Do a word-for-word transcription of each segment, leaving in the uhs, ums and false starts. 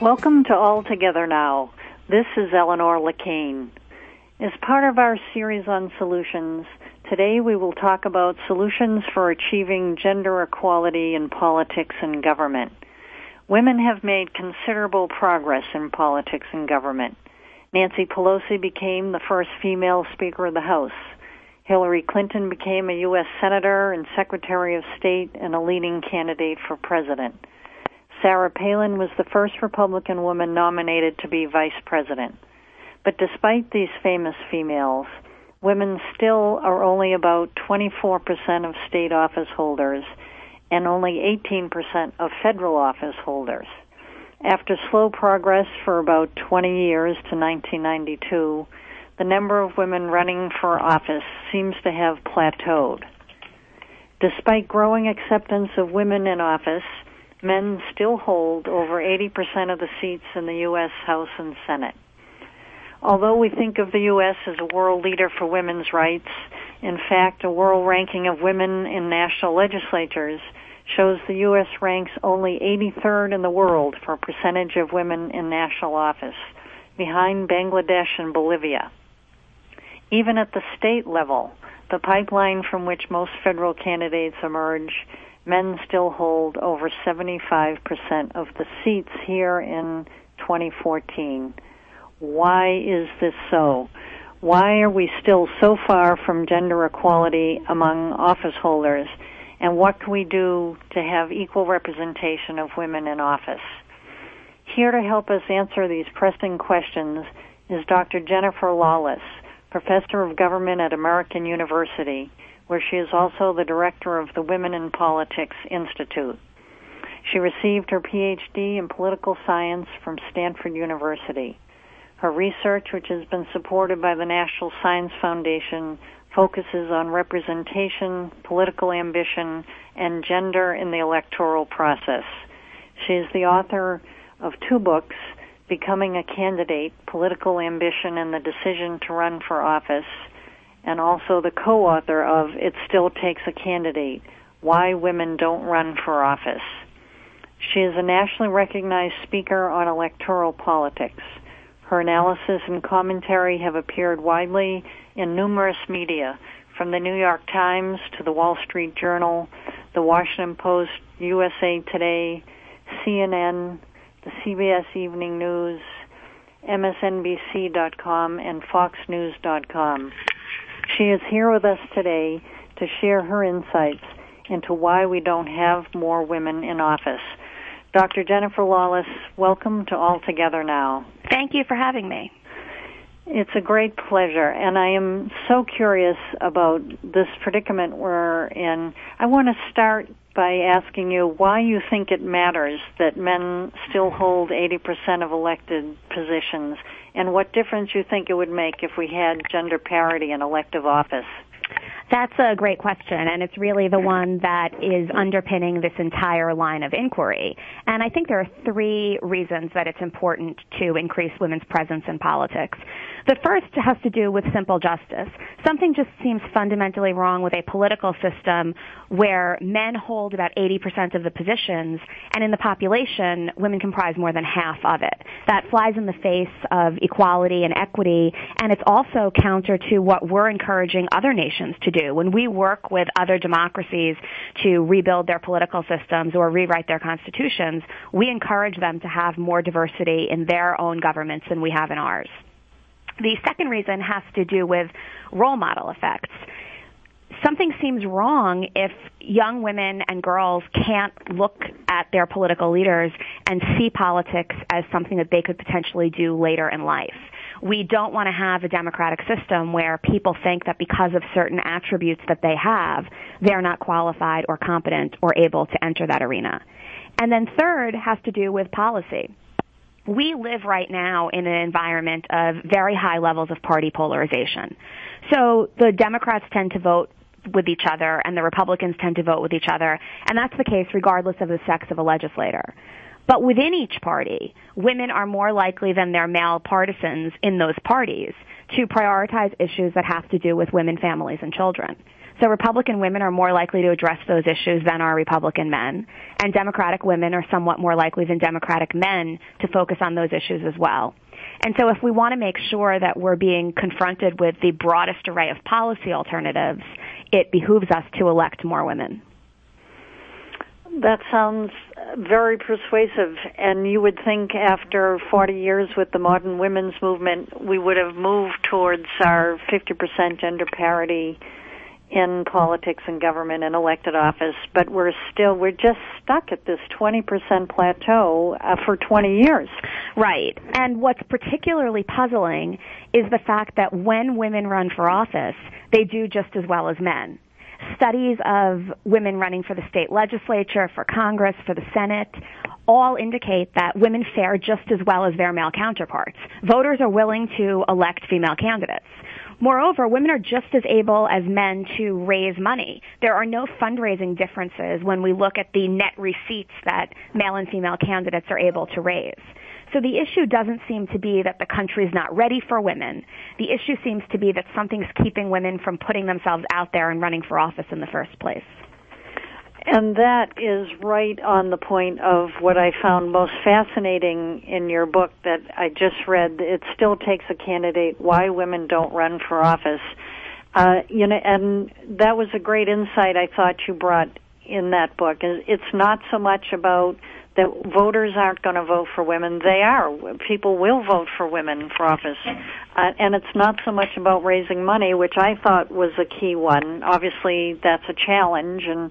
Welcome to All Together Now. This is Eleanor LeCain. As part of our series on solutions, today we will talk about solutions for achieving gender equality in politics and government. Women have made considerable progress in politics and government. Nancy Pelosi became the first female Speaker of the House. Hillary Clinton became a U S Senator and Secretary of State and a leading candidate for president. Sarah Palin was the first Republican woman nominated to be vice president. But despite these famous females, women still are only about twenty-four percent of state office holders and only eighteen percent of federal office holders. After slow progress for about twenty years to nineteen ninety-two, the number of women running for office seems to have plateaued. Despite growing acceptance of women in office, men still hold over eighty percent of the seats in the U S House and Senate. Although we think of the U S as a world leader for women's rights, in fact, a world ranking of women in national legislatures shows the U S ranks only eighty-third in the world for percentage of women in national office, behind Bangladesh and Bolivia. Even at the state level, the pipeline from which most federal candidates emerge, men still hold over seventy-five percent of the seats here in twenty fourteen. Why is this so? Why are we still so far from gender equality among office holders? And what can we do to have equal representation of women in office? Here to help us answer these pressing questions is Doctor Jennifer Lawless, Professor of Government at American University, where she is also the director of the Women in Politics Institute. She received her P H D in political science from Stanford University. Her research, which has been supported by the National Science Foundation, focuses on representation, political ambition, and gender in the electoral process. She is the author of two books, Becoming a Candidate, Political Ambition and the Decision to Run for Office, and also the co-author of It Still Takes a Candidate, Why Women Don't Run for Office. She is a nationally recognized speaker on electoral politics. Her analysis and commentary have appeared widely in numerous media, from the New York Times to the Wall Street Journal, the Washington Post, U S A Today, C N N, the C B S Evening News, M S N B C dot com, and Fox News dot com. She is here with us today to share her insights into why we don't have more women in office. Doctor Jennifer Lawless, welcome to All Together Now. Thank you for having me. It's a great pleasure, and I am so curious about this predicament we're in. I want to start by asking you why you think it matters that men still hold eighty percent of elected positions, and what difference you think it would make if we had gender parity in elective office. That's a great question, and it's really the one that is underpinning this entire line of inquiry. And I think there are three reasons that it's important to increase women's presence in politics. The first has to do with simple justice. Something just seems fundamentally wrong with a political system where men hold about eighty percent of the positions, and in the population, women comprise more than half of it. That flies in the face of equality and equity, and it's also counter to what we're encouraging other nations to do. When we work with other democracies to rebuild their political systems or rewrite their constitutions, we encourage them to have more diversity in their own governments than we have in ours. The second reason has to do with role model effects. Something seems wrong if young women and girls can't look at their political leaders and see politics as something that they could potentially do later in life. We don't want to have a democratic system where people think that because of certain attributes that they have, they're not qualified or competent or able to enter that arena. And then third has to do with policy. We live right now in an environment of very high levels of party polarization. So the Democrats tend to vote with each other and the Republicans tend to vote with each other, and that's the case regardless of the sex of a legislator. But within each party, women are more likely than their male partisans in those parties to prioritize issues that have to do with women, families, and children. So Republican women are more likely to address those issues than are Republican men, and Democratic women are somewhat more likely than Democratic men to focus on those issues as well. And so if we want to make sure that we're being confronted with the broadest array of policy alternatives, it behooves us to elect more women. That sounds very persuasive, and you would think after forty years with the modern women's movement, we would have moved towards our fifty percent gender parity in politics and government and elected office, but we're still, we're just stuck at this twenty percent plateau uh, for twenty years. Right. And what's particularly puzzling is the fact that when women run for office, they do just as well as men. Studies of women running for the state legislature, for Congress, for the Senate, all indicate that women fare just as well as their male counterparts. Voters are willing to elect female candidates. Moreover, women are just as able as men to raise money. There are no fundraising differences when we look at the net receipts that male and female candidates are able to raise. So the issue doesn't seem to be that the country's not ready for women. The issue seems to be that something's keeping women from putting themselves out there and running for office in the first place. And that is right on the point of what I found most fascinating in your book that I just read. It still takes a candidate, Why Women Don't Run for Office. Uh, you know, and that was a great insight I thought you brought in that book. It's not so much about that voters aren't going to vote for women. They are. People will vote for women for office. Uh, and it's not so much about raising money, which I thought was a key one. Obviously, that's a challenge, and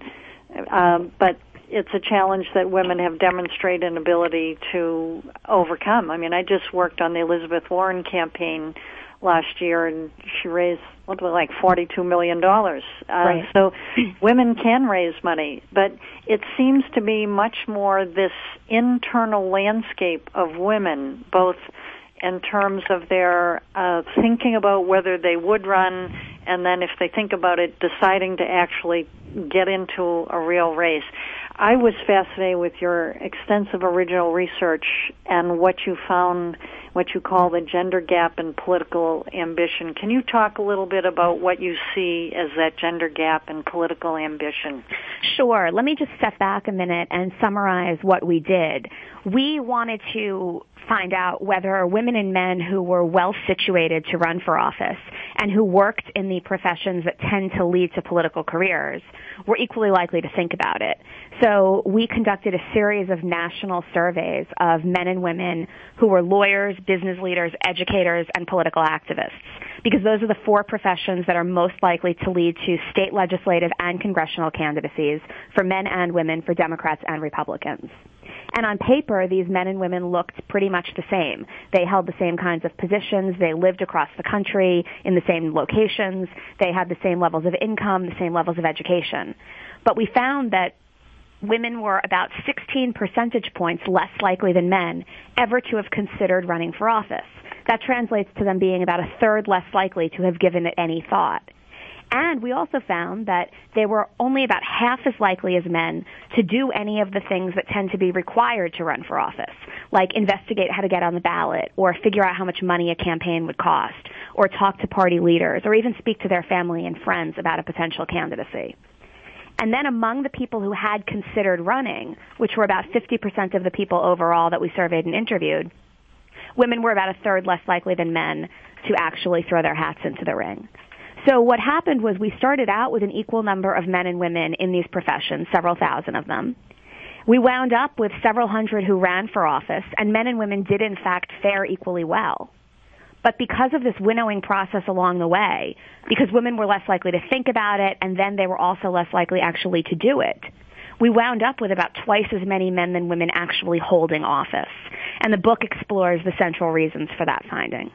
um, but it's a challenge that women have demonstrated an ability to overcome. I mean, I just worked on the Elizabeth Warren campaign last year, and she raised something like forty-two million dollars. Uh, right. So women can raise money, but it seems to be much more this internal landscape of women, both in terms of their uh, thinking about whether they would run, and then if they think about it, deciding to actually get into a real race. I was fascinated with your extensive original research and what you found, what you call the gender gap in political ambition. Can you talk a little bit about what you see as that gender gap in political ambition? Sure. Let me just step back a minute and summarize what we did. We wanted to find out whether women and men who were well situated to run for office and who worked in the professions that tend to lead to political careers were equally likely to think about it. So we conducted a series of national surveys of men and women who were lawyers, business leaders, educators, and political activists, because those are the four professions that are most likely to lead to state legislative and congressional candidacies for men and women, for Democrats and Republicans. And on paper, these men and women looked pretty much the same. They held the same kinds of positions. They lived across the country in the same locations. They had the same levels of income, the same levels of education. But we found that women were about sixteen percentage points less likely than men ever to have considered running for office. That translates to them being about a third less likely to have given it any thought. And we also found that they were only about half as likely as men to do any of the things that tend to be required to run for office, like investigate how to get on the ballot, or figure out how much money a campaign would cost, or talk to party leaders, or even speak to their family and friends about a potential candidacy. And then among the people who had considered running, which were about fifty percent of the people overall that we surveyed and interviewed, women were about a third less likely than men to actually throw their hats into the ring. So what happened was we started out with an equal number of men and women in these professions, several thousand of them. We wound up with several hundred who ran for office, and men and women did in fact fare equally well. But because of this winnowing process along the way, because women were less likely to think about it, and then they were also less likely actually to do it, we wound up with about twice as many men than women actually holding office. And the book explores the central reasons for that finding.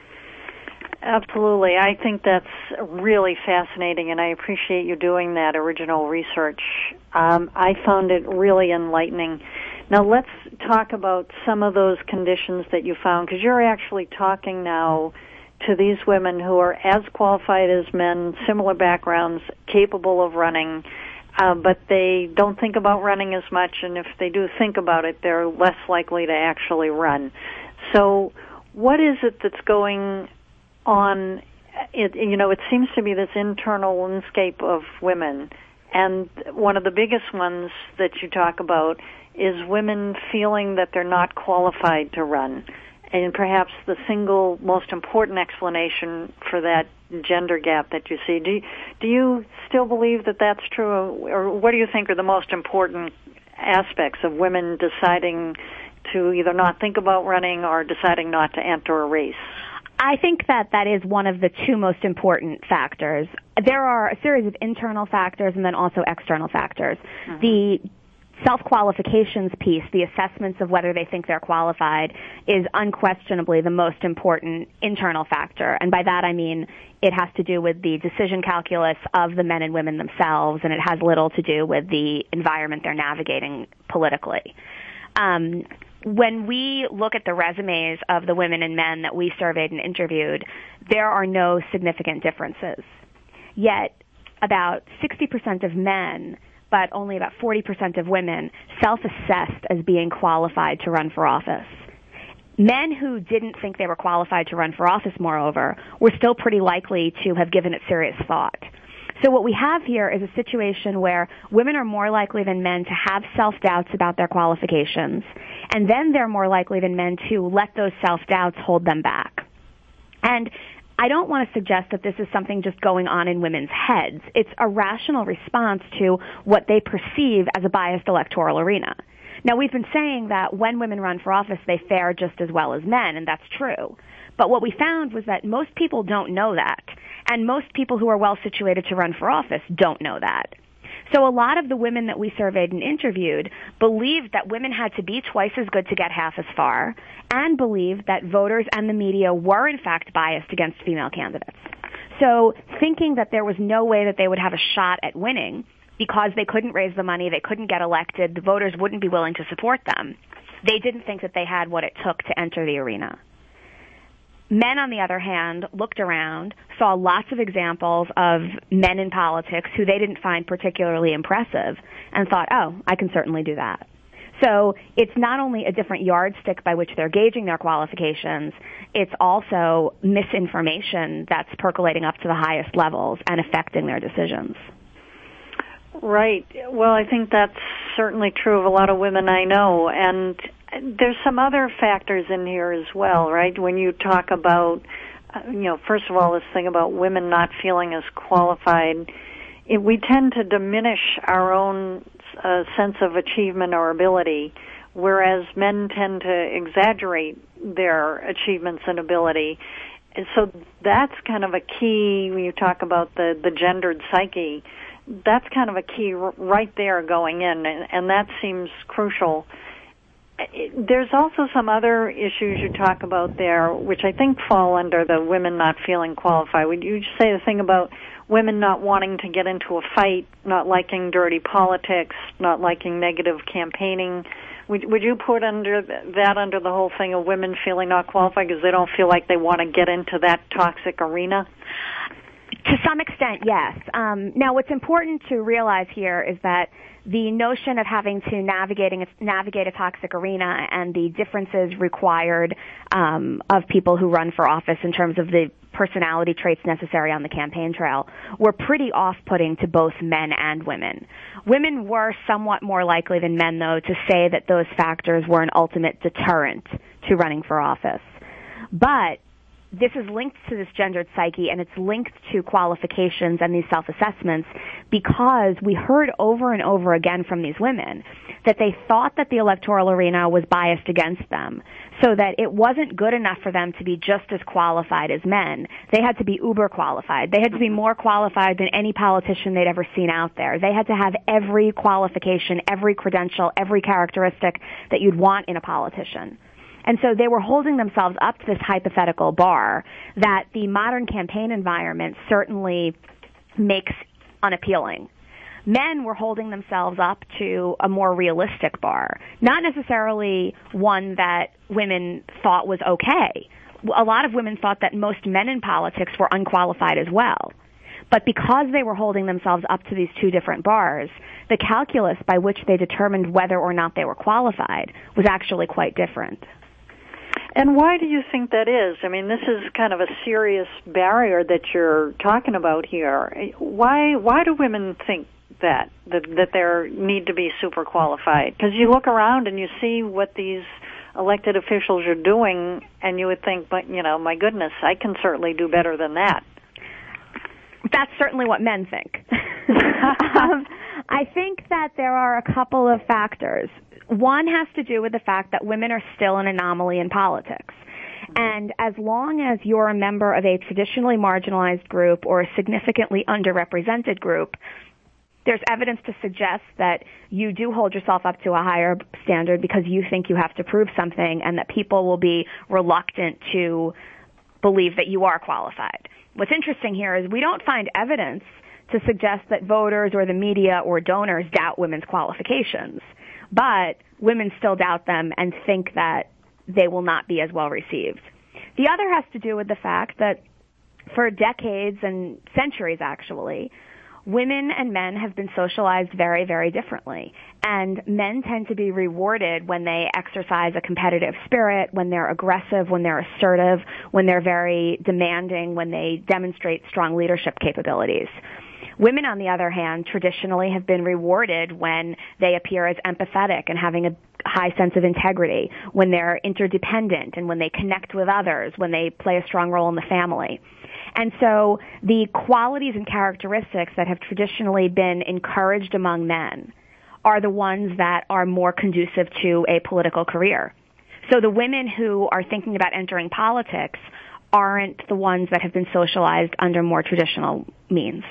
Absolutely. I think that's really fascinating, and I appreciate you doing that original research. Um, I found it really enlightening. Now let's talk about some of those conditions that you found, because you're actually talking now to these women who are as qualified as men, similar backgrounds, capable of running. uh, but they don't think about running as much, and if they do think about it, they're less likely to actually run. So what is it that's going on? It, you know, it seems to be this internal landscape of women, and one of the biggest ones that you talk about is women feeling that they're not qualified to run. And perhaps the single most important explanation for that gender gap that you see. Do you, do you still believe that that's true, or what do you think are the most important aspects of women deciding to either not think about running or deciding not to enter a race? I think that that is one of the two most important factors. There are a series of internal factors and then also external factors. Mm-hmm. The self-qualifications piece, the assessments of whether they think they're qualified, is unquestionably the most important internal factor. And by that I mean it has to do with the decision calculus of the men and women themselves, and it has little to do with the environment they're navigating politically. Um, when we look at the resumes of the women and men that we surveyed and interviewed, there are no significant differences. Yet about sixty percent of men, but only about forty percent of women, self-assessed as being qualified to run for office. Men who didn't think they were qualified to run for office, moreover, were still pretty likely to have given it serious thought. So what we have here is a situation where women are more likely than men to have self-doubts about their qualifications, and then they're more likely than men to let those self-doubts hold them back. And I don't want to suggest that this is something just going on in women's heads. It's a rational response to what they perceive as a biased electoral arena. Now, we've been saying that when women run for office, they fare just as well as men, and that's true. But what we found was that most people don't know that, and most people who are well situated to run for office don't know that. So a lot of the women that we surveyed and interviewed believed that women had to be twice as good to get half as far, and believed that voters and the media were in fact biased against female candidates. So thinking that there was no way that they would have a shot at winning because they couldn't raise the money, they couldn't get elected, the voters wouldn't be willing to support them, they didn't think that they had what it took to enter the arena. Men, on the other hand, looked around, saw lots of examples of men in politics who they didn't find particularly impressive, and thought, oh, I can certainly do that. So it's not only a different yardstick by which they're gauging their qualifications, it's also misinformation that's percolating up to the highest levels and affecting their decisions. Right. Well, I think that's certainly true of a lot of women I know, and there's some other factors in here as well, right? When you talk about, you know, first of all, this thing about women not feeling as qualified, it, we tend to diminish our own uh, sense of achievement or ability, whereas men tend to exaggerate their achievements and ability. And so that's kind of a key when you talk about the, the gendered psyche. That's kind of a key right there going in, and, and that seems crucial. There's also some other issues you talk about there, which I think fall under the women not feeling qualified. Would you say the thing about women not wanting to get into a fight, not liking dirty politics, not liking negative campaigning? Would, would you put under that under the whole thing of women feeling not qualified because they don't feel like they want to get into that toxic arena? To some extent, yes. Um, now, what's important to realize here is that the notion of having to navigating navigate a toxic arena and the differences required um, of people who run for office in terms of the personality traits necessary on the campaign trail were pretty off-putting to both men and women. Women were somewhat more likely than men, though, to say that those factors were an ultimate deterrent to running for office. But this is linked to this gendered psyche, and it's linked to qualifications and these self-assessments because we heard over and over again from these women that they thought that the electoral arena was biased against them, so that it wasn't good enough for them to be just as qualified as men. They had to be uber qualified. They had to be more qualified than any politician they'd ever seen out there. They had to have every qualification, every credential, every characteristic that you'd want in a politician. And so they were holding themselves up to this hypothetical bar that the modern campaign environment certainly makes unappealing. Men were holding themselves up to a more realistic bar, not necessarily one that women thought was okay. A lot of women thought that most men in politics were unqualified as well. But because they were holding themselves up to these two different bars, the calculus by which they determined whether or not they were qualified was actually quite different. And why do you think that is? I mean, this is kind of a serious barrier that you're talking about here. Why why do women think that, that, that they need to be super qualified? Because you look around and you see what these elected officials are doing, and you would think, but you know, my goodness, I can certainly do better than that. That's certainly what men think. um, I think that there are a couple of factors. One has to do with the fact that women are still an anomaly in politics. And as long as you're a member of a traditionally marginalized group or a significantly underrepresented group, there's evidence to suggest that you do hold yourself up to a higher standard because you think you have to prove something, and that people will be reluctant to believe that you are qualified. What's interesting here is we don't find evidence to suggest that voters or the media or donors doubt women's qualifications, but women still doubt them and think that they will not be as well received. The other has to do with the fact that for decades and centuries, actually, women and men have been socialized very, very differently. And men tend to be rewarded when they exercise a competitive spirit, when they're aggressive, when they're assertive, when they're very demanding, when they demonstrate strong leadership capabilities. Women, on the other hand, traditionally have been rewarded when they appear as empathetic and having a high sense of integrity, when they're interdependent and when they connect with others, when they play a strong role in the family. And so the qualities and characteristics that have traditionally been encouraged among men are the ones that are more conducive to a political career. So the women who are thinking about entering politics aren't the ones that have been socialized under more traditional means.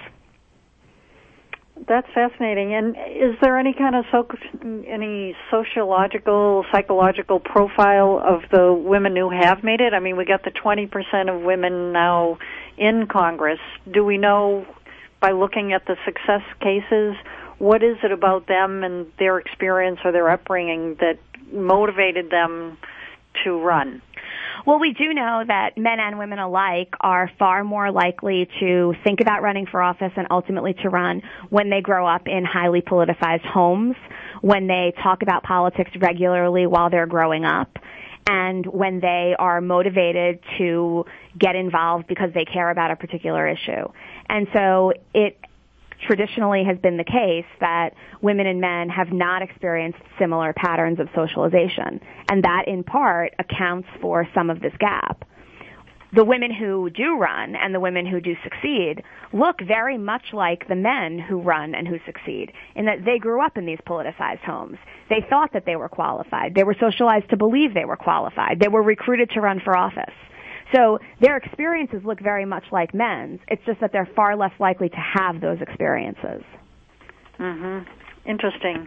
That's fascinating. And is there any kind of so, any sociological, psychological profile of the women who have made it? I mean, we got the twenty percent of women now in Congress. Do we know, by looking at the success cases, what is it about them and their experience or their upbringing that motivated them to run? Well, we do know that men and women alike are far more likely to think about running for office and ultimately to run when they grow up in highly politicized homes, when they talk about politics regularly while they're growing up, and when they are motivated to get involved because they care about a particular issue. And so it traditionally has been the case that women and men have not experienced similar patterns of socialization, and that in part accounts for some of this gap. The women who do run and the women who do succeed look very much like the men who run and who succeed, in that they grew up in these politicized homes. They thought that they were qualified. They were socialized to believe they were qualified. They were recruited to run for office. So their experiences look very much like men's. It's just that they're far less likely to have those experiences. Mm-hmm. Interesting.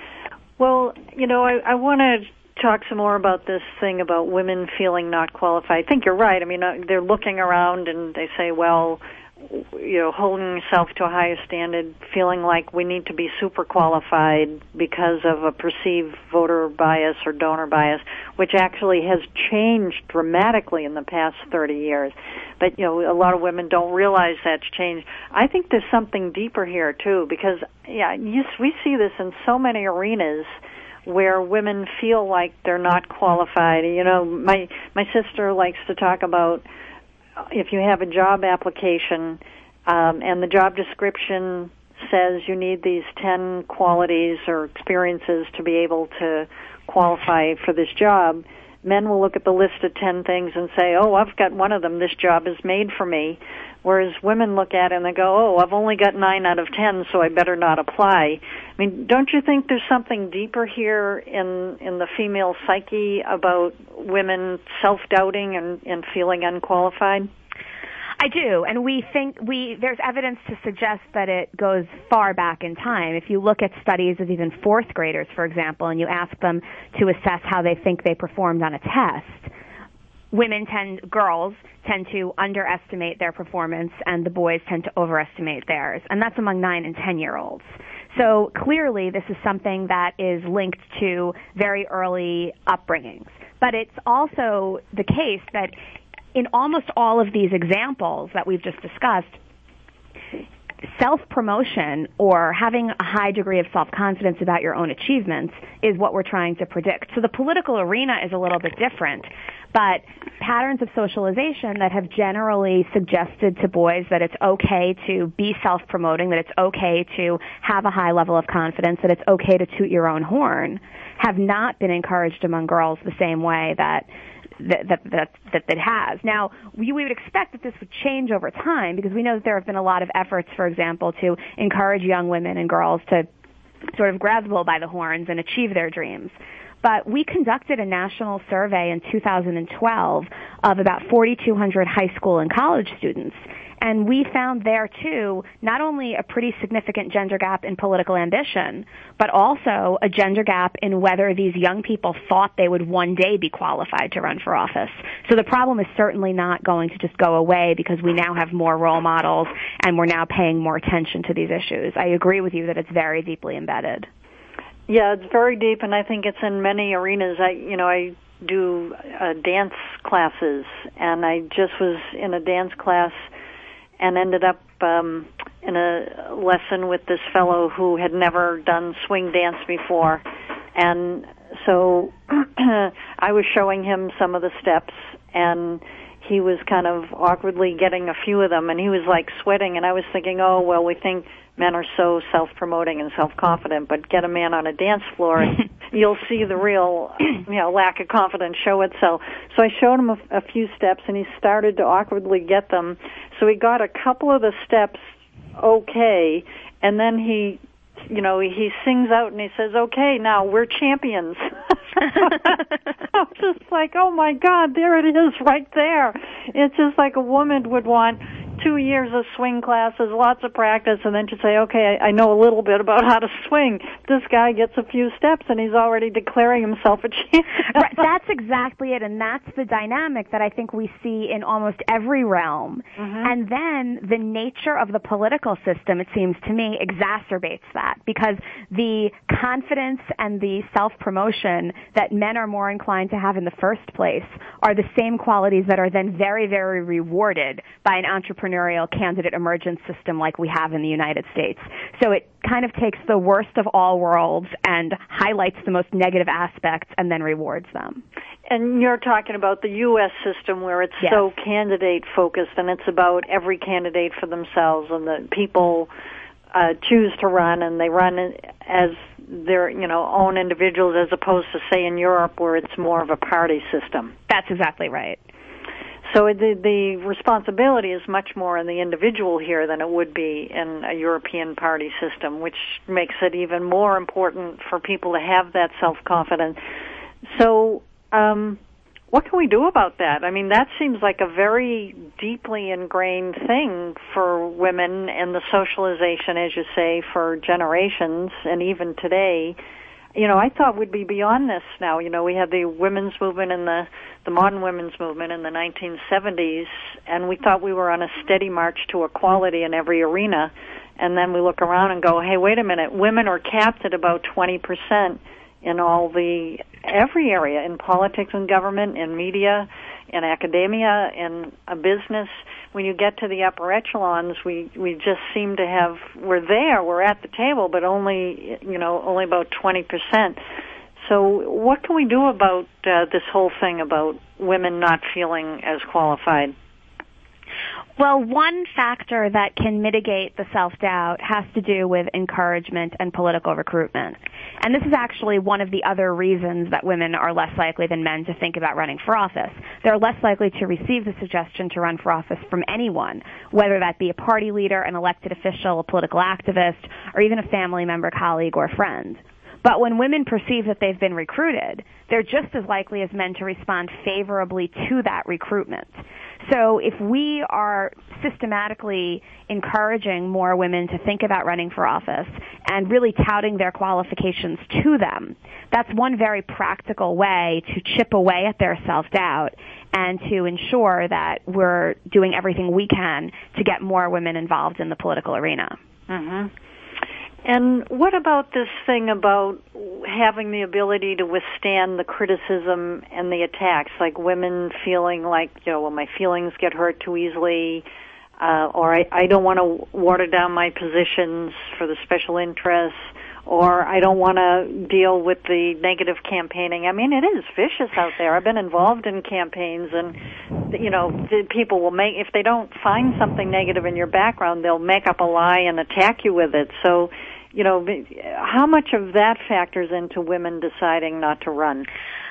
Well, you know, I, I want to talk some more about this thing about women feeling not qualified. I think you're right. I mean, they're looking around and they say, well, you know, holding yourself to a higher standard, feeling like we need to be super qualified because of a perceived voter bias or donor bias, which actually has changed dramatically in the past thirty years. But, you know, a lot of women don't realize that's changed. I think there's something deeper here, too, because, yeah, you, we see this in so many arenas where women feel like they're not qualified. You know, my my sister likes to talk about if you have a job application um, and the job description says you need these ten qualities or experiences to be able to qualify for this job, men will look at the list of ten things and say, oh, I've got one of them, this job is made for me. Whereas women look at it and they go, oh, I've only got nine out of ten, so I better not apply. I mean, don't you think there's something deeper here in in the female psyche about women self-doubting and, and feeling unqualified? I do, and we think we there's evidence to suggest that it goes far back in time. If you look at studies of even fourth graders, for example, and you ask them to assess how they think they performed on a test, women tend, girls tend to underestimate their performance, and the boys tend to overestimate theirs, and that's among nine and ten-year-olds. So clearly, this is something that is linked to very early upbringings. But it's also the case that in almost all of these examples that we've just discussed, self-promotion or having a high degree of self-confidence about your own achievements is what we're trying to predict. So the political arena is a little bit different, but patterns of socialization that have generally suggested to boys that it's okay to be self-promoting, that it's okay to have a high level of confidence, that it's okay to toot your own horn, have not been encouraged among girls the same way that That, that, that, that it has. Now, we, we would expect that this would change over time because we know that there have been a lot of efforts, for example, to encourage young women and girls to sort of grab the bull by the horns and achieve their dreams. But we conducted a national survey in two thousand twelve of about forty-two hundred high school and college students. And we found there, too, not only a pretty significant gender gap in political ambition, but also a gender gap in whether these young people thought they would one day be qualified to run for office. So the problem is certainly not going to just go away because we now have more role models and we're now paying more attention to these issues. I agree with you that it's very deeply embedded. Yeah, it's very deep, and I think it's in many arenas. I, you know, I do uh, dance classes, and I just was in a dance class and ended up um, in a lesson with this fellow who had never done swing dance before. And so I was showing him some of the steps, and he was kind of awkwardly getting a few of them, and he was like sweating, and I was thinking, oh, well, we think men are so self-promoting and self-confident, but get a man on a dance floor and you'll see the real, you know, lack of confidence show itself. So I showed him a, a few steps, and he started to awkwardly get them. So he got a couple of the steps okay, and then he, you know, he sings out and he says, okay, now we're champions. I'm just like, oh my God, there it is right there. It's just like a woman would want two years of swing classes, lots of practice, and then to say, okay, I, I know a little bit about how to swing. This guy gets a few steps, and he's already declaring himself a champion. Right, that's exactly it, and that's the dynamic that I think we see in almost every realm. Mm-hmm. And then the nature of the political system, it seems to me, exacerbates that, because the confidence and the self-promotion that men are more inclined to have in the first place are the same qualities that are then very, very rewarded by an entrepreneurial candidate emergence system like we have in the United States. So it kind of takes the worst of all worlds and highlights the most negative aspects and then rewards them. And you're talking about the U S system where it's yes. so candidate-focused, and it's about every candidate for themselves, and the people uh, choose to run, and they run as their, you know, own individuals, as opposed to, say, in Europe where it's more of a party system. That's exactly right. So the, the responsibility is much more in the individual here than it would be in a European party system, which makes it even more important for people to have that self-confidence. So um, what can we do about that? I mean, that seems like a very deeply ingrained thing for women and the socialization, as you say, for generations and even today. You know, I thought we'd be beyond this now. You know, we had the women's movement and the, the modern women's movement in the nineteen seventies, and we thought we were on a steady march to equality in every arena. And then we look around and go, hey, wait a minute, women are capped at about twenty percent in all the, every area, in politics and government, in media, in academia, in a business. When you get to the upper echelons, we, we just seem to have, we're there, we're at the table, but only, you know, only about twenty percent. So what can we do about uh, this whole thing about women not feeling as qualified? Well, one factor that can mitigate the self-doubt has to do with encouragement and political recruitment. And this is actually one of the other reasons that women are less likely than men to think about running for office. They're less likely to receive the suggestion to run for office from anyone, whether that be a party leader, an elected official, a political activist, or even a family member, colleague, or friend. But when women perceive that they've been recruited, they're just as likely as men to respond favorably to that recruitment. So if we are systematically encouraging more women to think about running for office and really touting their qualifications to them, that's one very practical way to chip away at their self-doubt and to ensure that we're doing everything we can to get more women involved in the political arena. Mm-hmm. And what about this thing about having the ability to withstand the criticism and the attacks, like women feeling like, you know, well, my feelings get hurt too easily. uh, or I, I don't want to water down my positions for the special interests, or I don't want to deal with the negative campaigning. I mean, it is vicious out there. I've been involved in campaigns, and, you know, the people will make, if they don't find something negative in your background, they'll make up a lie and attack you with it. So, you know, how much of that factors into women deciding not to run?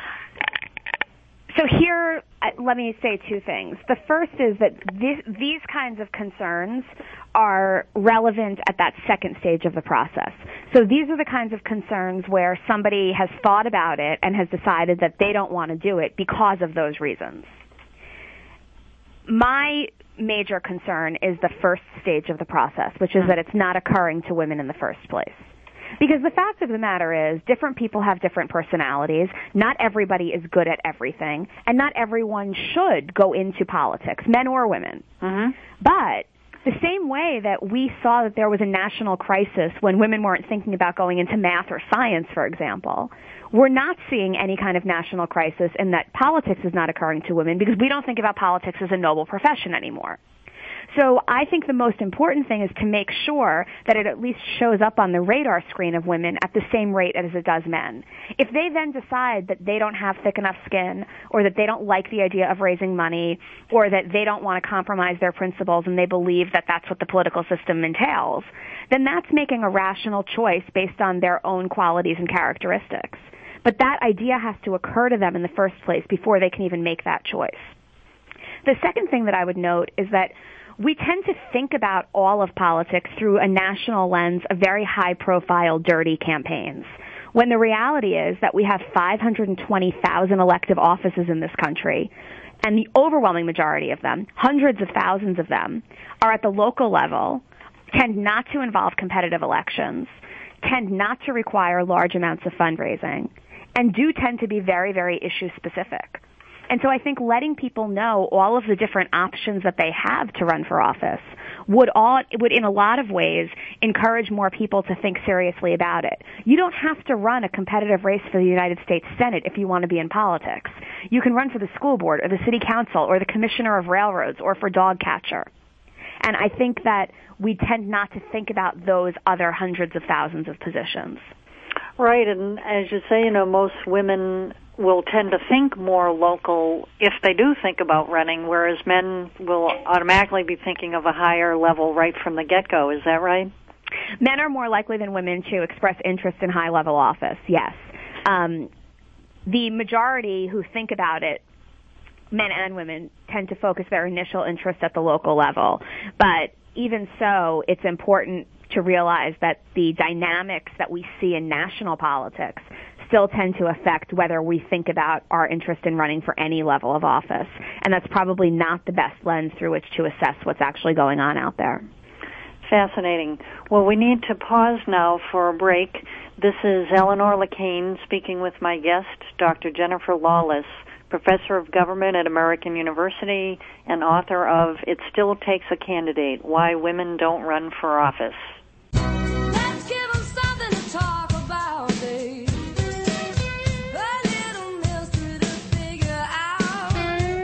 So here, let me say two things. The first is that this, these kinds of concerns are relevant at that second stage of the process. So these are the kinds of concerns where somebody has thought about it and has decided that they don't want to do it because of those reasons. My major concern is the first stage of the process, which is that it's not occurring to women in the first place. Because the fact of the matter is, different people have different personalities. Not everybody is good at everything, and not everyone should go into politics, men or women. Mm-hmm. But the same way that we saw that there was a national crisis when women weren't thinking about going into math or science, for example, we're not seeing any kind of national crisis in that politics is not occurring to women because we don't think about politics as a noble profession anymore. So I think the most important thing is to make sure that it at least shows up on the radar screen of women at the same rate as it does men. If they then decide that they don't have thick enough skin, or that they don't like the idea of raising money, or that they don't want to compromise their principles and they believe that that's what the political system entails, then that's making a rational choice based on their own qualities and characteristics. But that idea has to occur to them in the first place before they can even make that choice. The second thing that I would note is that we tend to think about all of politics through a national lens of very high-profile, dirty campaigns, when the reality is that we have five hundred twenty thousand elective offices in this country, and the overwhelming majority of them, hundreds of thousands of them, are at the local level, tend not to involve competitive elections, tend not to require large amounts of fundraising, and do tend to be very, very issue-specific. And so I think letting people know all of the different options that they have to run for office would all would in a lot of ways encourage more people to think seriously about it. You don't have to run a competitive race for the United States Senate if you want to be in politics. You can run for the school board or the city council or the commissioner of railroads or for dog catcher. And I think that we tend not to think about those other hundreds of thousands of positions. Right, and as you say, you know, most women will tend to think more local if they do think about running, whereas men will automatically be thinking of a higher level right from the get-go. Is that right? Men are more likely than women to express interest in high-level office, yes. Um, the majority who think about it, men and women, tend to focus their initial interest at the local level. But even so, it's important to realize that the dynamics that we see in national politics still tend to affect whether we think about our interest in running for any level of office. And that's probably not the best lens through which to assess what's actually going on out there. Fascinating. Well, we need to pause now for a break. This is Eleanor LeCain speaking with my guest, Doctor Jennifer Lawless, Professor of Government at American University and author of It Still Takes a Candidate, Why Women Don't Run for Office. Let's give them something to talk about, babe. A little mystery to figure out.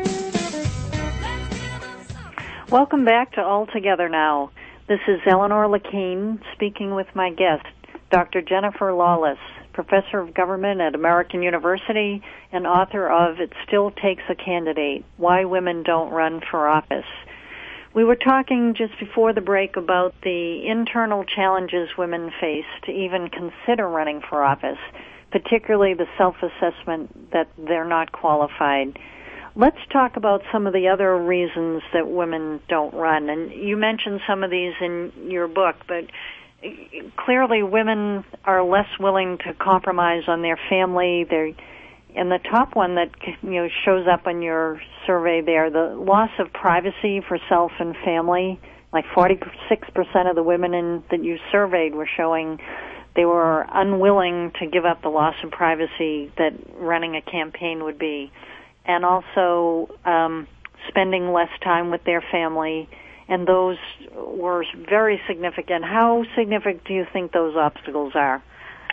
Let's give them something. Welcome back to All Together Now. This is Eleanor LeCain speaking with my guest, Doctor Jennifer Lawless, Professor of Government at American University and author of It Still Takes a Candidate, Why Women Don't Run for Office. We were talking just before the break about the internal challenges women face to even consider running for office, particularly the self-assessment that they're not qualified. Let's talk about some of the other reasons that women don't run. And you mentioned some of these in your book, but clearly women are less willing to compromise on their family. They're, and the top one that, you know, shows up in your survey there, the loss of privacy for self and family. Like forty-six percent of the women in, that you surveyed were showing they were unwilling to give up the loss of privacy that running a campaign would be. And also um, spending less time with their family. And those were very significant. How significant do you think those obstacles are?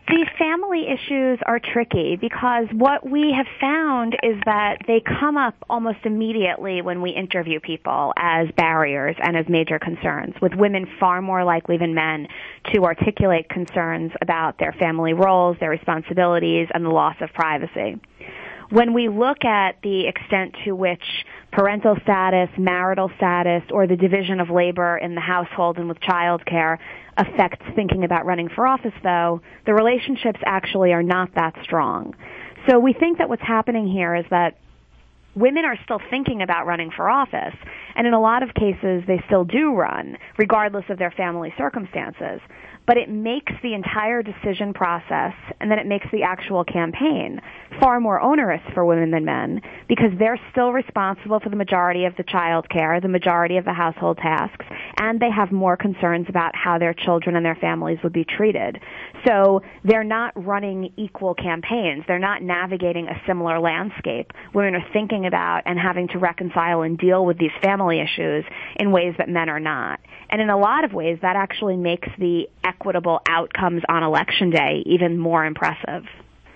These family issues are tricky because what we have found is that they come up almost immediately when we interview people as barriers and as major concerns, with women far more likely than men to articulate concerns about their family roles, their responsibilities, and the loss of privacy. When we look at the extent to which parental status, marital status, or the division of labor in the household and with childcare affects thinking about running for office, though, the relationships actually are not that strong. So we think that what's happening here is that women are still thinking about running for office, and in a lot of cases they still do run, regardless of their family circumstances. But it makes the entire decision process, and then it makes the actual campaign, far more onerous for women than men, because they're still responsible for the majority of the child care, the majority of the household tasks, and they have more concerns about how their children and their families would be treated. So they're not running equal campaigns. They're not navigating a similar landscape. Women are thinking about and having to reconcile and deal with these family issues in ways that men are not. And in a lot of ways, that actually makes the equitable outcomes on Election Day even more impressive.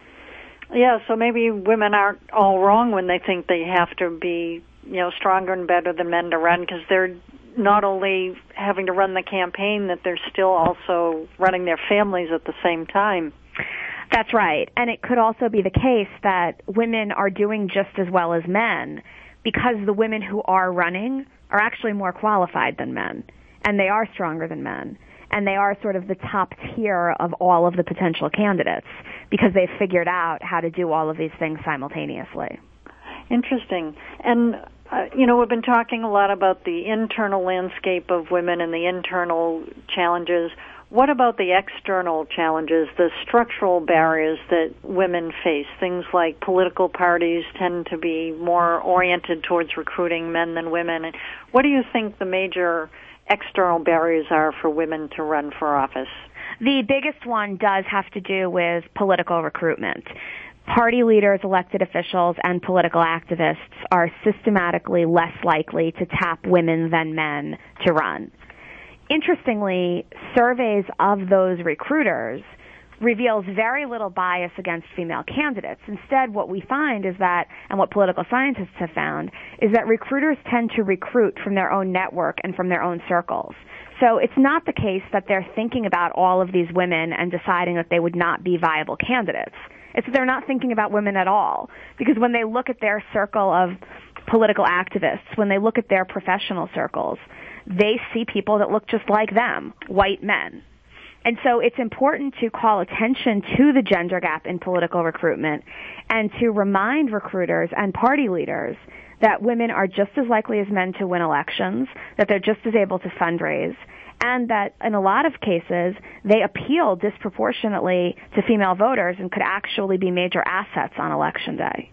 Yeah, so maybe women aren't all wrong when they think they have to be, you know, stronger and better than men to run, because they're not only having to run the campaign, that they're still also running their families at the same time. That's right. And it could also be the case that women are doing just as well as men because the women who are running are actually more qualified than men, and they are stronger than men, and they are sort of the top tier of all of the potential candidates because they've figured out how to do all of these things simultaneously. Interesting. And, uh, you know, we've been talking a lot about the internal landscape of women and the internal challenges. What about the external challenges, the structural barriers that women face? Things like political parties tend to be more oriented towards recruiting men than women. And what do you think the major external barriers are for women to run for office? The biggest one does have to do with political recruitment. Party leaders, elected officials, and political activists are systematically less likely to tap women than men to run. Interestingly, surveys of those recruiters reveals very little bias against female candidates. Instead, what we find is that, and what political scientists have found, is that recruiters tend to recruit from their own network and from their own circles. So it's not the case that they're thinking about all of these women and deciding that they would not be viable candidates. It's that they're not thinking about women at all. Because when they look at their circle of political activists, when they look at their professional circles, they see people that look just like them, white men. And so it's important to call attention to the gender gap in political recruitment and to remind recruiters and party leaders that women are just as likely as men to win elections, that they're just as able to fundraise, and that in a lot of cases they appeal disproportionately to female voters and could actually be major assets on Election Day.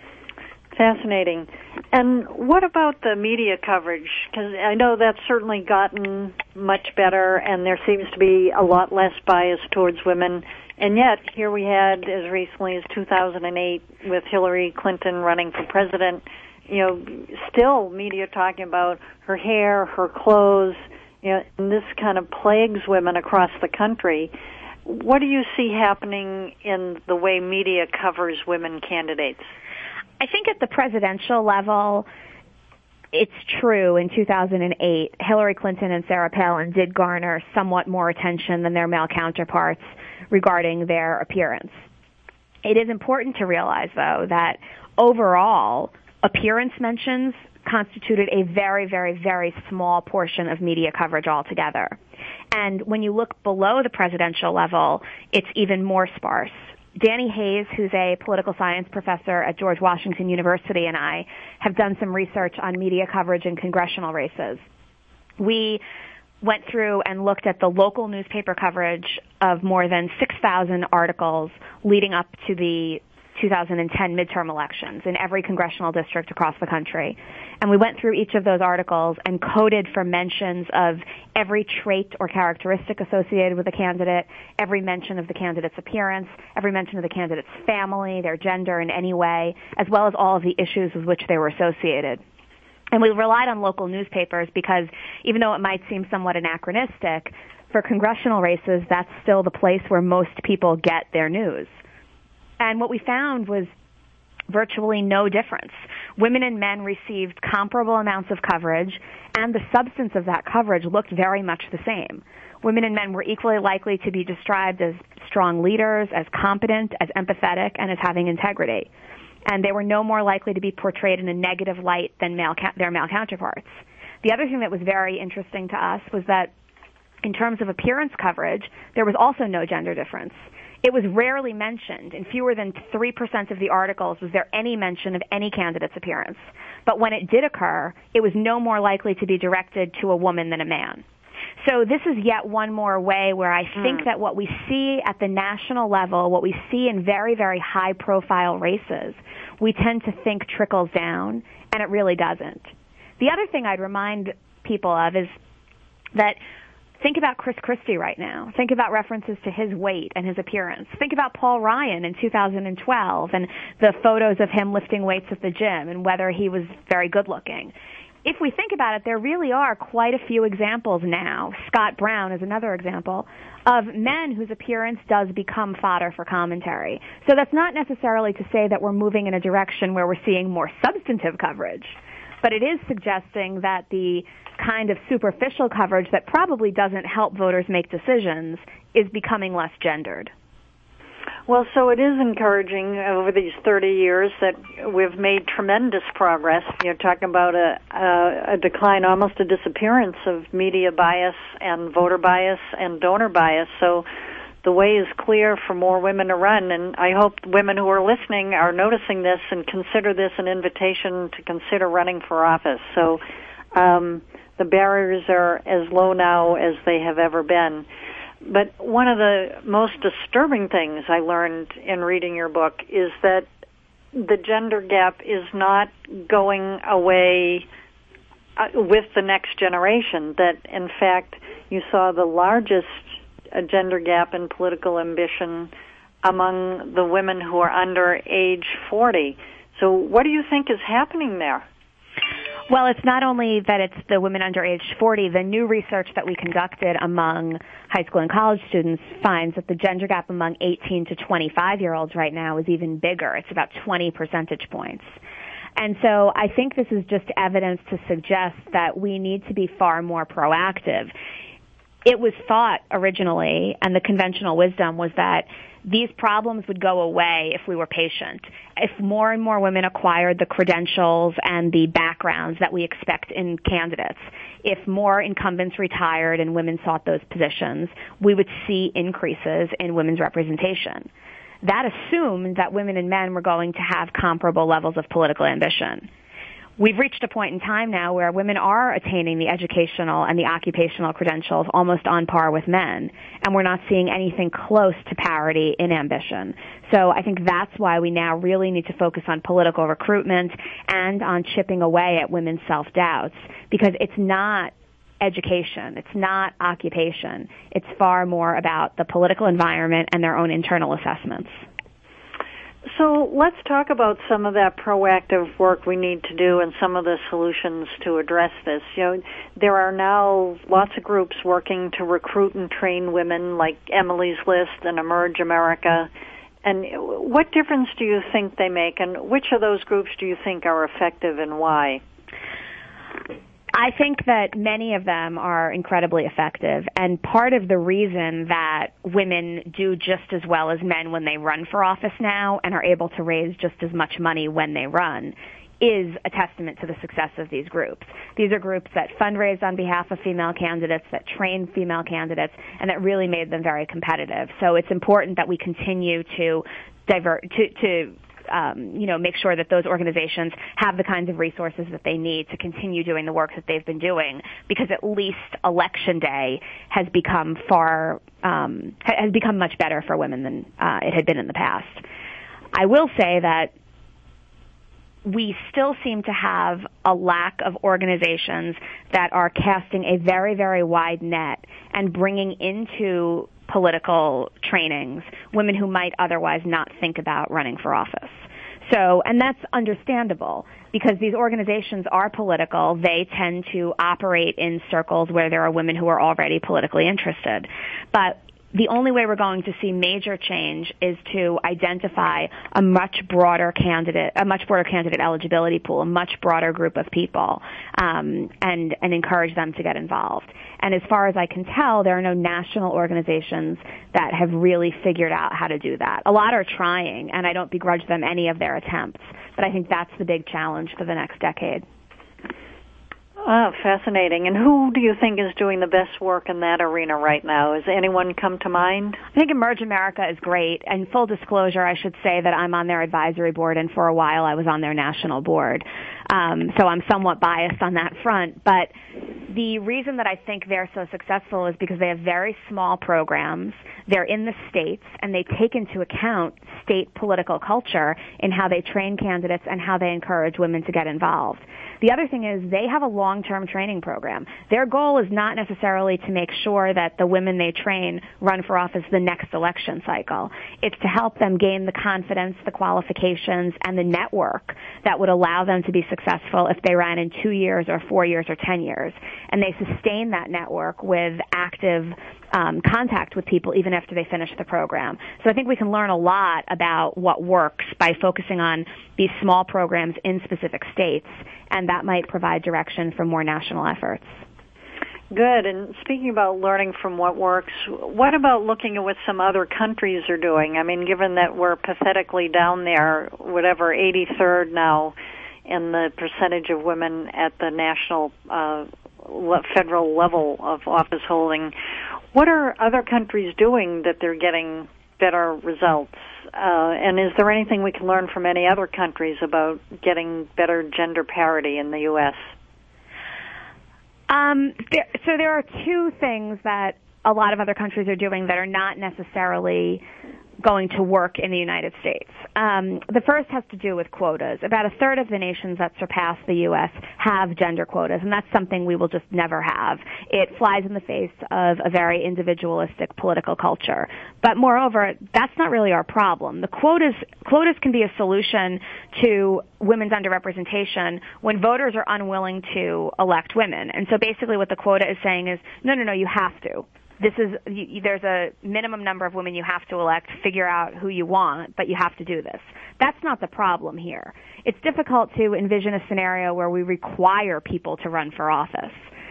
Fascinating. And what about the media coverage? Because I know that's certainly gotten much better, and there seems to be a lot less bias towards women. And yet, here we had, as recently as two thousand eight, with Hillary Clinton running for president, you know, still media talking about her hair, her clothes, you know, and this kind of plagues women across the country. What do you see happening in the way media covers women candidates? I think at the presidential level, it's true in two thousand eight, Hillary Clinton and Sarah Palin did garner somewhat more attention than their male counterparts regarding their appearance. It is important to realize, though, that overall, appearance mentions constituted a very, very, very small portion of media coverage altogether. And when you look below the presidential level, it's even more sparse. Danny Hayes, who's a political science professor at George Washington University, and I have done some research on media coverage in congressional races. We went through and looked at the local newspaper coverage of more than six thousand articles leading up to the two thousand ten midterm elections in every congressional district across the country. And we went through each of those articles and coded for mentions of every trait or characteristic associated with a candidate, every mention of the candidate's appearance, every mention of the candidate's family, their gender in any way, as well as all of the issues with which they were associated. And we relied on local newspapers because even though it might seem somewhat anachronistic, for congressional races, that's still the place where most people get their news. And what we found was virtually no difference. Women and men received comparable amounts of coverage, and the substance of that coverage looked very much the same. Women and men were equally likely to be described as strong leaders, as competent, as empathetic, and as having integrity. And they were no more likely to be portrayed in a negative light than male, their male counterparts. The other thing that was very interesting to us was that in terms of appearance coverage, there was also no gender difference. It was rarely mentioned. In fewer than three percent of the articles was there any mention of any candidate's appearance. But when it did occur, it was no more likely to be directed to a woman than a man. So this is yet one more way where I think mm. that what we see at the national level, what we see in very, very high-profile races, we tend to think trickles down, and it really doesn't. The other thing I'd remind people of is that think about Chris Christie right now. Think about references to his weight and his appearance. Think about Paul Ryan in two thousand twelve and the photos of him lifting weights at the gym and whether he was very good-looking. If we think about it, there really are quite a few examples now. Scott Brown is another example of men whose appearance does become fodder for commentary. So that's not necessarily to say that we're moving in a direction where we're seeing more substantive coverage, but it is suggesting that the kind of superficial coverage that probably doesn't help voters make decisions is becoming less gendered. Well, so it is encouraging over these thirty years that we've made tremendous progress. You're talking about a, a, a decline, almost a disappearance of media bias and voter bias and donor bias. So the way is clear for more women to run, and I hope women who are listening are noticing this and consider this an invitation to consider running for office. So um, the barriers are as low now as they have ever been. But one of the most disturbing things I learned in reading your book is that the gender gap is not going away uh, with the next generation, that in fact you saw the largest uh, gender gap in political ambition among the women who are under age forty. So what do you think is happening there? Well, it's not only that it's the women under age forty. The new research that we conducted among high school and college students finds that the gender gap among eighteen to twenty-five-year-olds right now is even bigger. It's about twenty percentage points. And so I think this is just evidence to suggest that we need to be far more proactive. It was thought originally, and the conventional wisdom was that these problems would go away if we were patient. If more and more women acquired the credentials and the backgrounds that we expect in candidates, if more incumbents retired and women sought those positions, we would see increases in women's representation. That assumed that women and men were going to have comparable levels of political ambition. We've reached a point in time now where women are attaining the educational and the occupational credentials almost on par with men, and we're not seeing anything close to parity in ambition. So I think that's why we now really need to focus on political recruitment and on chipping away at women's self-doubts, because it's not education, it's not occupation. It's far more about the political environment and their own internal assessments. So let's talk about some of that proactive work we need to do and some of the solutions to address this. You know, there are now lots of groups working to recruit and train women, like Emily's List and Emerge America. And what difference do you think they make, and which of those groups do you think are effective and why? I think that many of them are incredibly effective, and part of the reason that women do just as well as men when they run for office now and are able to raise just as much money when they run is a testament to the success of these groups. These are groups that fundraise on behalf of female candidates, that train female candidates, and that really made them very competitive. So it's important that we continue to divert, to, to Um, you know, make sure that those organizations have the kinds of resources that they need to continue doing the work that they've been doing, because at least election day has become far, um, has become much better for women than uh, it had been in the past. I will say that we still seem to have a lack of organizations that are casting a very, very wide net and bringing into political trainings women who might otherwise not think about running for office. So, and that's understandable because these organizations are political. They tend to operate in circles where there are women who are already politically interested. But the only way we're going to see major change is to identify a much broader candidate, a much broader candidate eligibility pool, a much broader group of people, um, and and encourage them to get involved. And as far as I can tell, there are no national organizations that have really figured out how to do that. A lot are trying, and I don't begrudge them any of their attempts. But I think that's the big challenge for the next decade. Oh, fascinating. And who do you think is doing the best work in that arena right now? Has anyone come to mind? I think Emerge America is great. And full disclosure, I should say that I'm on their advisory board, and for a while I was on their national board. Um, so I'm somewhat biased on that front. But the reason that I think they're so successful is because they have very small programs. They're in the states, and they take into account state political culture in how they train candidates and how they encourage women to get involved. The other thing is they have a long-term training program. Their goal is not necessarily to make sure that the women they train run for office the next election cycle. It's to help them gain the confidence, the qualifications, and the network that would allow them to be successful if they ran in two years or four years or ten years. And they sustain that network with active Um, contact with people even after they finish the program. So I think we can learn a lot about what works by focusing on these small programs in specific states, and that might provide direction for more national efforts. Good. And speaking about learning from what works, what about looking at what some other countries are doing? I mean, given that we're pathetically down there, whatever, eighty-third now in the percentage of women at the national uh, federal level of office holding, what are other countries doing that they're getting better results? Uh, and is there anything we can learn from any other countries about getting better gender parity in the U S? Um, there, so there are two things that a lot of other countries are doing that are not necessarily going to work in the United States. Um, the first has to do with quotas. About a third of the nations that surpass the U S have gender quotas, and that's something we will just never have. It flies in the face of a very individualistic political culture. But moreover, that's not really our problem. The quotas, quotas can be a solution to women's underrepresentation when voters are unwilling to elect women. And so basically what the quota is saying is, no, no, no, you have to. This is, you, there's a minimum number of women you have to elect, figure out who you want, but you have to do this. That's not the problem here. It's difficult to envision a scenario where we require people to run for office.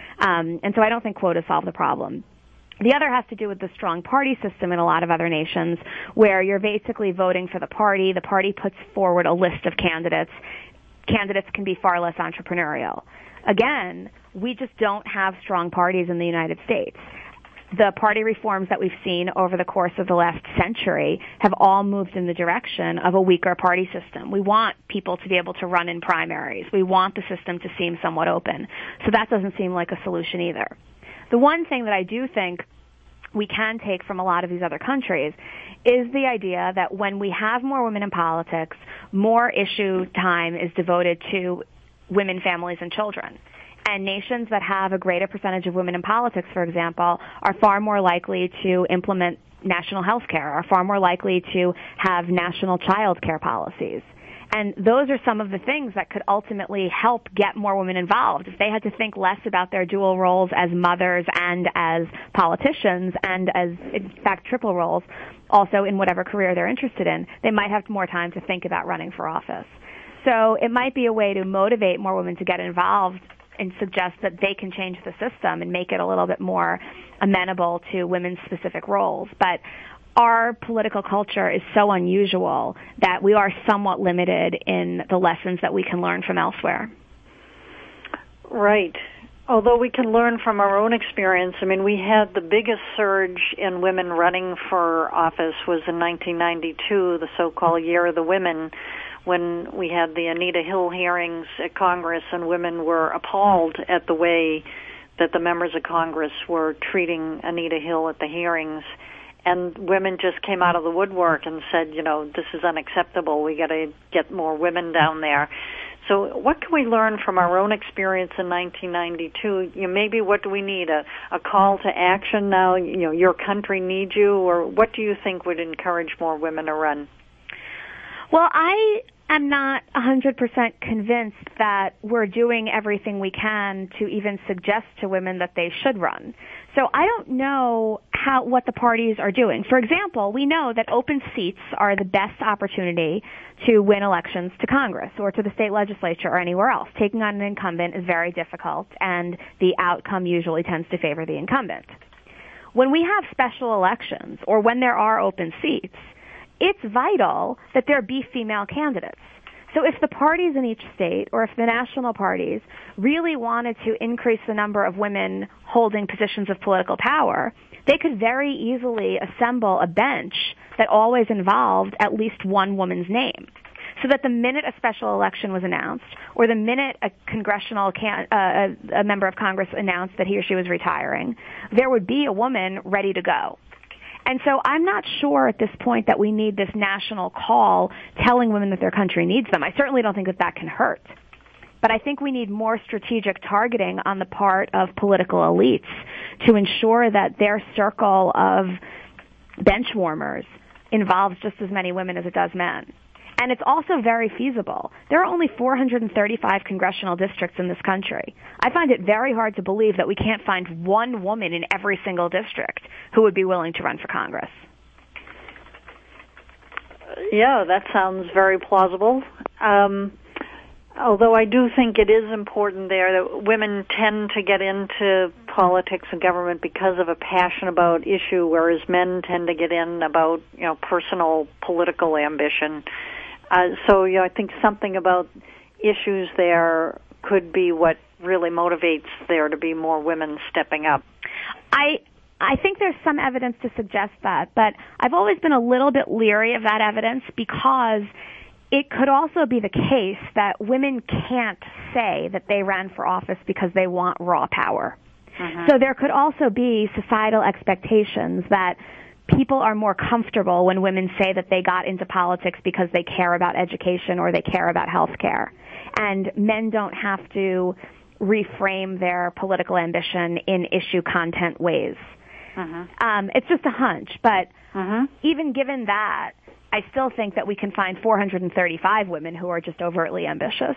Um, and so I don't think quotas solve the problem. The other has to do with the strong party system in a lot of other nations where you're basically voting for the party. The party puts forward a list of candidates. Candidates can be far less entrepreneurial. Again, we just don't have strong parties in the United States. The party reforms that we've seen over the course of the last century have all moved in the direction of a weaker party system. We want people to be able to run in primaries. We want the system to seem somewhat open. So that doesn't seem like a solution either. The one thing that I do think we can take from a lot of these other countries is the idea that when we have more women in politics, more issue time is devoted to women, families, and children. And nations that have a greater percentage of women in politics, for example, are far more likely to implement national health care, are far more likely to have national child care policies. And those are some of the things that could ultimately help get more women involved. If they had to think less about their dual roles as mothers and as politicians and as, in fact, triple roles, also in whatever career they're interested in, they might have more time to think about running for office. So it might be a way to motivate more women to get involved and suggest that they can change the system and make it a little bit more amenable to women's specific roles. But our political culture is so unusual that we are somewhat limited in the lessons that we can learn from elsewhere. Right. Although we can learn from our own experience, I mean, we had the biggest surge in women running for office was in nineteen ninety-two, the so-called Year of the Women, when we had the Anita Hill hearings at Congress, and women were appalled at the way that the members of Congress were treating Anita Hill at the hearings. And women just came out of the woodwork and said, you know, this is unacceptable. We got to get more women down there. So what can we learn from our own experience in nineteen ninety-two? You know, maybe what do we need? A, a call to action now? You know, your country needs you? Or what do you think would encourage more women to run? Well, I am not one hundred percent convinced that we're doing everything we can to even suggest to women that they should run. So I don't know how what the parties are doing. For example, we know that open seats are the best opportunity to win elections to Congress or to the state legislature or anywhere else. Taking on an incumbent is very difficult, and the outcome usually tends to favor the incumbent. When we have special elections or when there are open seats, it's vital that there be female candidates. So if the parties in each state or if the national parties really wanted to increase the number of women holding positions of political power, they could very easily assemble a bench that always involved at least one woman's name. So that the minute a special election was announced or the minute a congressional can, uh, a, a member of Congress announced that he or she was retiring, there would be a woman ready to go. And so I'm not sure at this point that we need this national call telling women that their country needs them. I certainly don't think that that can hurt. But I think we need more strategic targeting on the part of political elites to ensure that their circle of bench warmers involves just as many women as it does men. And it's also very feasible. There are only four hundred thirty-five congressional districts in this country. I find it very hard to believe that we can't find one woman in every single district who would be willing to run for Congress. Yeah, that sounds very plausible. Um, although I do think it is important there that women tend to get into politics and government because of a passion about issue, whereas men tend to get in about, you know, personal political ambition. Uh, so, you know, I think something about issues there could be what really motivates there to be more women stepping up. I I think there's some evidence to suggest that, but I've always been a little bit leery of that evidence because it could also be the case that women can't say that they ran for office because they want raw power. Mm-hmm. So there could also be societal expectations that people are more comfortable when women say that they got into politics because they care about education or they care about health care. And men don't have to reframe their political ambition in issue content ways. Mm-hmm. Um, it's just a hunch, but mm-hmm. even given that, I still think that we can find four hundred thirty-five women who are just overtly ambitious.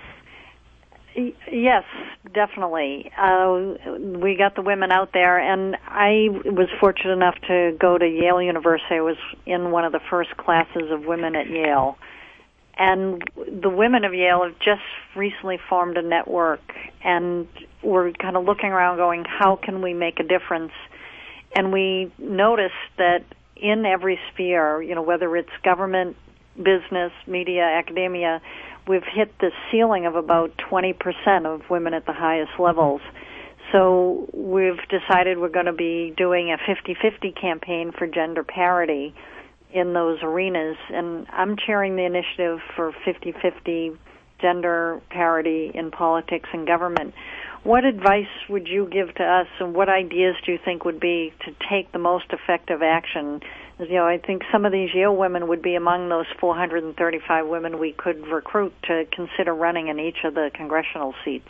Yes, definitely. Uh, we got the women out there, and I was fortunate enough to go to Yale University. I was in one of the first classes of women at Yale. And the women of Yale have just recently formed a network, and we're kind of looking around going, how can we make a difference? And we noticed that in every sphere, you know, whether it's government, business, media, academia, we've hit the ceiling of about twenty percent of women at the highest levels. So we've decided we're going to be doing a fifty-fifty campaign for gender parity in those arenas, and I'm chairing the initiative for fifty-fifty gender parity in politics and government. What advice would you give to us, and what ideas do you think would be to take the most effective action? You know, I think some of these Yale women would be among those four hundred thirty-five women we could recruit to consider running in each of the congressional seats.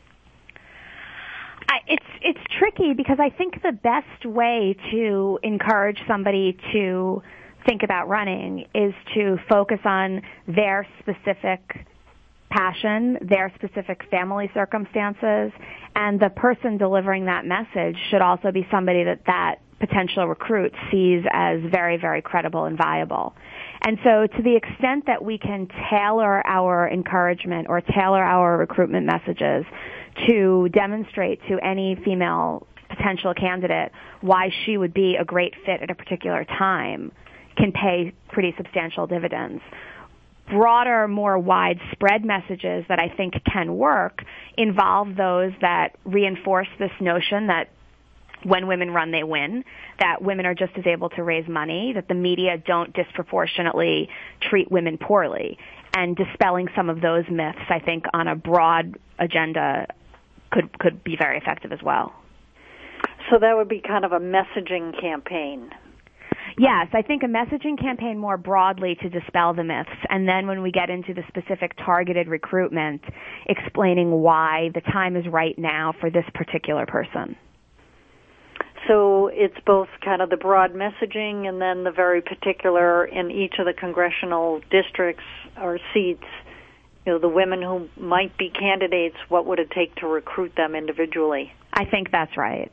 I, it's it's tricky because I think the best way to encourage somebody to think about running is to focus on their specific passion, their specific family circumstances, and the person delivering that message should also be somebody that that potential recruit sees as very, very credible and viable. And so to the extent that we can tailor our encouragement or tailor our recruitment messages to demonstrate to any female potential candidate why she would be a great fit at a particular time can pay pretty substantial dividends. Broader, more widespread messages that I think can work involve those that reinforce this notion that when women run, they win, that women are just as able to raise money, that the media don't disproportionately treat women poorly. And dispelling some of those myths, I think, on a broad agenda could could be very effective as well. So that would be kind of a messaging campaign. Yes, I think a messaging campaign more broadly to dispel the myths, and then when we get into the specific targeted recruitment, explaining why the time is right now for this particular person. So it's both kind of the broad messaging and then the very particular in each of the congressional districts or seats, you know, the women who might be candidates, what would it take to recruit them individually? I think that's right.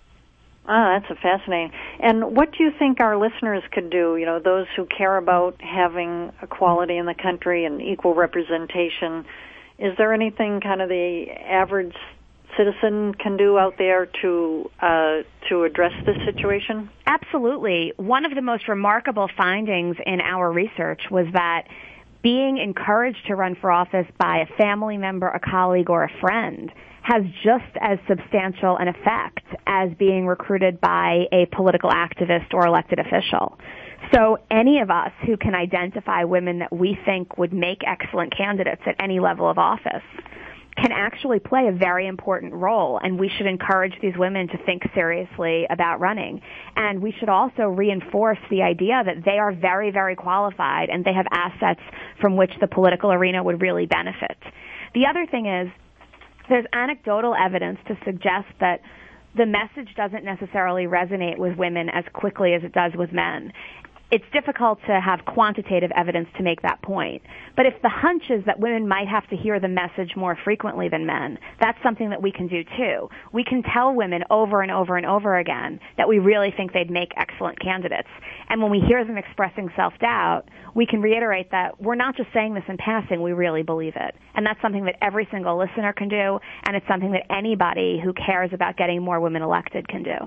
Ah, that's a fascinating. And what do you think our listeners could do, you know, those who care about having equality in the country and equal representation? Is there anything kind of the average citizen can do out there to uh, to address this situation? Absolutely. One of the most remarkable findings in our research was that being encouraged to run for office by a family member, a colleague, or a friend has just as substantial an effect as being recruited by a political activist or elected official. So any of us who can identify women that we think would make excellent candidates at any level of office can actually play a very important role, and we should encourage these women to think seriously about running. And we should also reinforce the idea that they are very, very qualified and they have assets from which the political arena would really benefit. The other thing is, there's anecdotal evidence to suggest that the message doesn't necessarily resonate with women as quickly as it does with men. It's difficult to have quantitative evidence to make that point. But if the hunch is that women might have to hear the message more frequently than men, that's something that we can do too. We can tell women over and over and over again that we really think they'd make excellent candidates. And when we hear them expressing self-doubt, we can reiterate that we're not just saying this in passing, we really believe it. And that's something that every single listener can do, and it's something that anybody who cares about getting more women elected can do.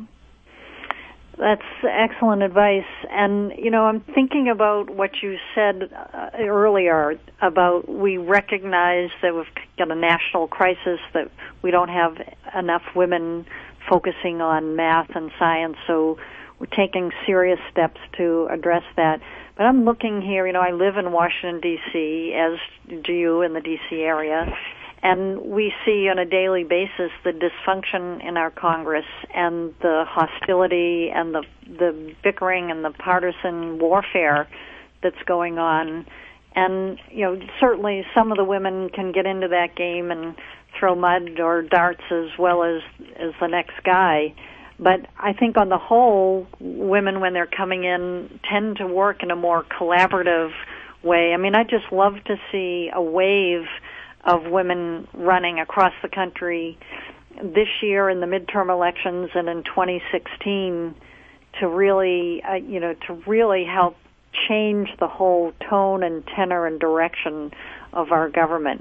That's excellent advice. And, you know, I'm thinking about what you said uh, earlier about we recognize that we've got a national crisis, that we don't have enough women focusing on math and science, so we're taking serious steps to address that. But I'm looking here, you know, I live in Washington, D C, as do you in the D C area, and we see on a daily basis the dysfunction in our Congress and the hostility and the the bickering and the partisan warfare that's going on. And, you know, certainly some of the women can get into that game and throw mud or darts as well as, as the next guy. But I think on the whole, women, when they're coming in, tend to work in a more collaborative way. I mean, I just love to see a wave of women running across the country this year in the midterm elections and in twenty sixteen to really, uh, you know, to really help change the whole tone and tenor and direction of our government.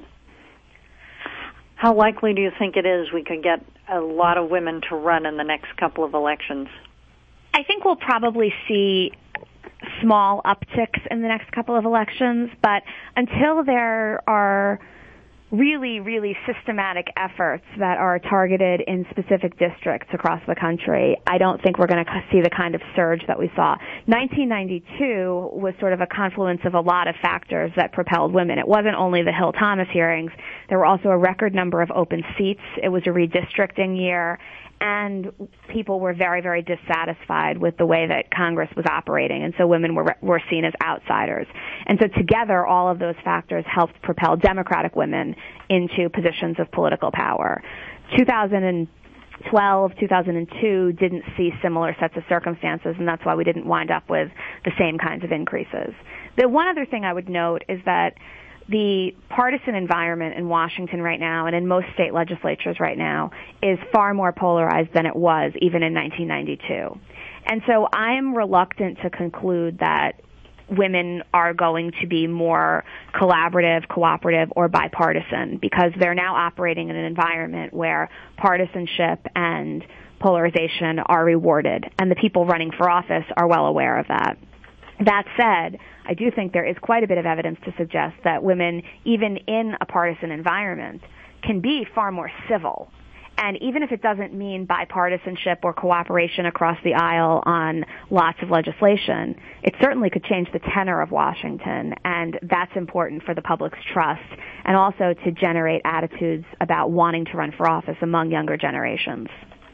How likely do you think it is we could get a lot of women to run in the next couple of elections? I think we'll probably see small upticks in the next couple of elections, but until there are really, really systematic efforts that are targeted in specific districts across the country, I don't think we're going to see the kind of surge that we saw. nineteen ninety-two was sort of a confluence of a lot of factors that propelled women. It wasn't only the Hill-Thomas hearings. There were also a record number of open seats. It was a redistricting year. And people were very, very dissatisfied with the way that Congress was operating, and so women were were seen as outsiders. And so together, all of those factors helped propel Democratic women into positions of political power. two thousand twelve, two thousand two didn't see similar sets of circumstances, and that's why we didn't wind up with the same kinds of increases. The one other thing I would note is that the partisan environment in Washington right now and in most state legislatures right now is far more polarized than it was even in nineteen ninety-two. And so I'm reluctant to conclude that women are going to be more collaborative, cooperative, or bipartisan because they're now operating in an environment where partisanship and polarization are rewarded, and the people running for office are well aware of that. That said, I do think there is quite a bit of evidence to suggest that women, even in a partisan environment, can be far more civil. And even if it doesn't mean bipartisanship or cooperation across the aisle on lots of legislation, it certainly could change the tenor of Washington, and that's important for the public's trust and also to generate attitudes about wanting to run for office among younger generations.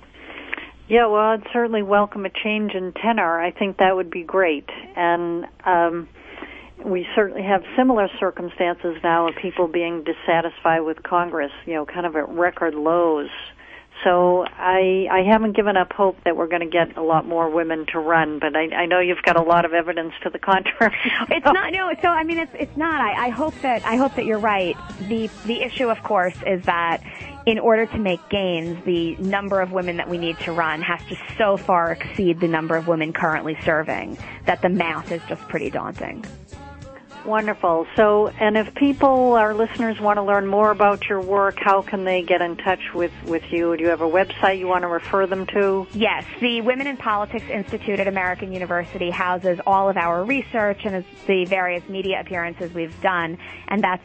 Yeah, well, I'd certainly welcome a change in tenor. I think that would be great. And um, we certainly have similar circumstances now of people being dissatisfied with Congress, you know, kind of at record lows. So I I haven't given up hope that we're going to get a lot more women to run, but I, I know you've got a lot of evidence to the contrary. It's not no. So I mean, it's it's not. I, I hope that I hope that you're right. The the issue, of course, is that in order to make gains, the number of women that we need to run has to so far exceed the number of women currently serving that the math is just pretty daunting. Wonderful. So, and if people, our listeners, want to learn more about your work, how can they get in touch with, with you? Do you have a website you want to refer them to? Yes, the Women in Politics Institute at American University houses all of our research and the various media appearances we've done, and that's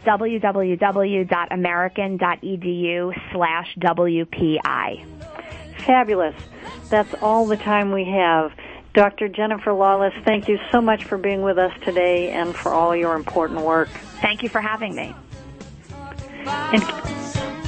www.american.edu slash WPI. Fabulous. That's all the time we have. Doctor Jennifer Lawless, thank you so much for being with us today and for all your important work. Thank you for having me. And